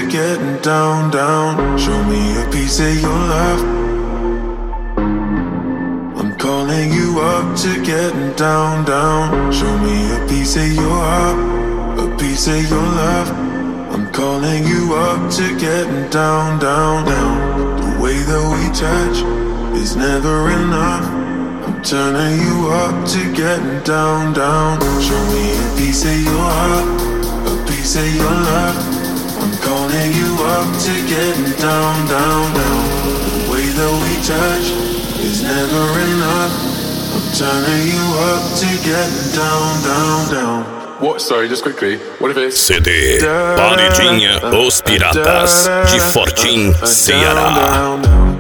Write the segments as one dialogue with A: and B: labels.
A: to getting down, down. Show me a piece of your love. I'm calling you up to getting down, down. Show me a piece of your heart, a piece of your love. I'm calling you up to getting down, down, down. The way that we touch is never enough. I'm turning you up to getting down, down. Show me a piece of your heart, a piece of your love. I'm calling you up to getting down, down, down. The way that we touch is never enough. I'm turning you up to getting down, down, down.
B: What? Sorry, just quickly. What if it's
C: CD Paredinha Os Piratas de Fortim, Ceará.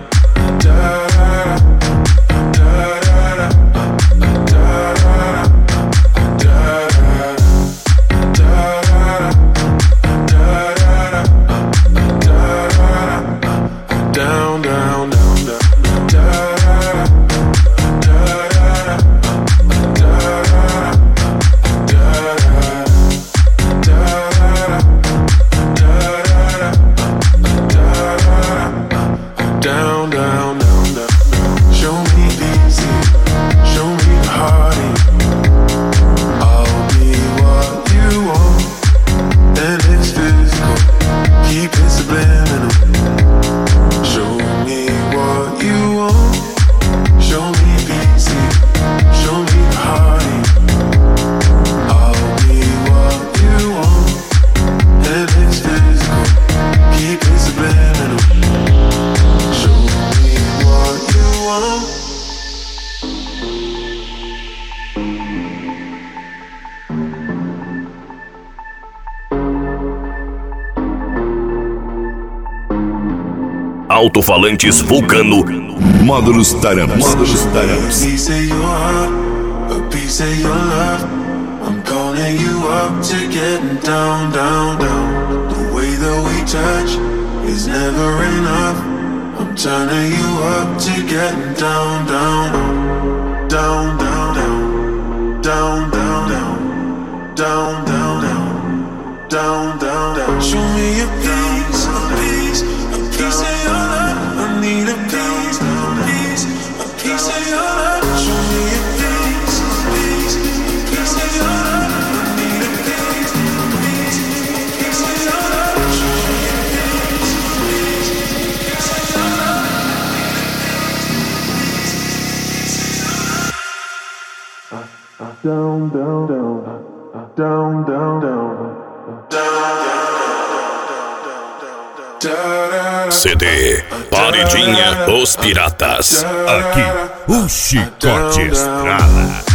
C: Alto-falantes Vulcano, módulos Taramas.
A: Piece of your heart, a piece of your love. I'm calling you up to getting down, down, down. The way that we touch is never enough. I'm turning you up to getting down, down, down, down, down, down, down, down, down, down, down, down, down, down. Show me a piece, a piece, a piece of your love. I need a piece, a piece of your love. Show me a piece, a piece of your love. I need a piece, a piece of your love. Show me a piece, a piece of your love. Down, down, down, down, down, down.
C: CD Paredinha Os Piratas.
D: Aqui o chicote estrala.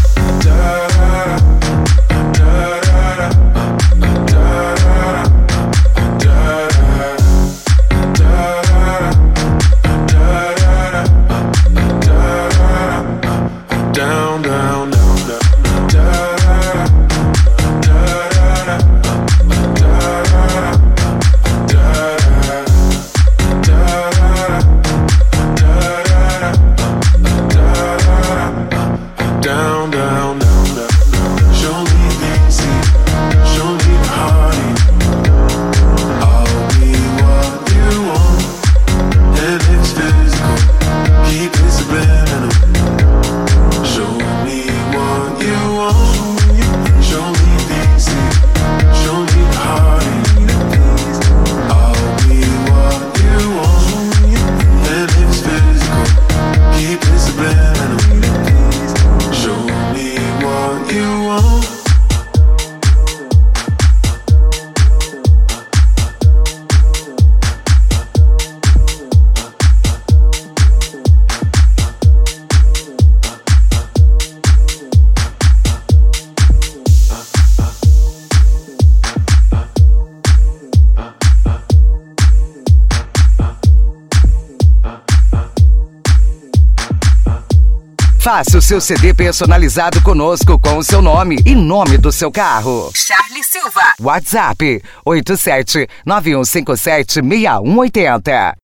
E: Faça o seu CD personalizado conosco com o seu nome e nome do seu carro. Charlie Silva. WhatsApp 87 9157 6180.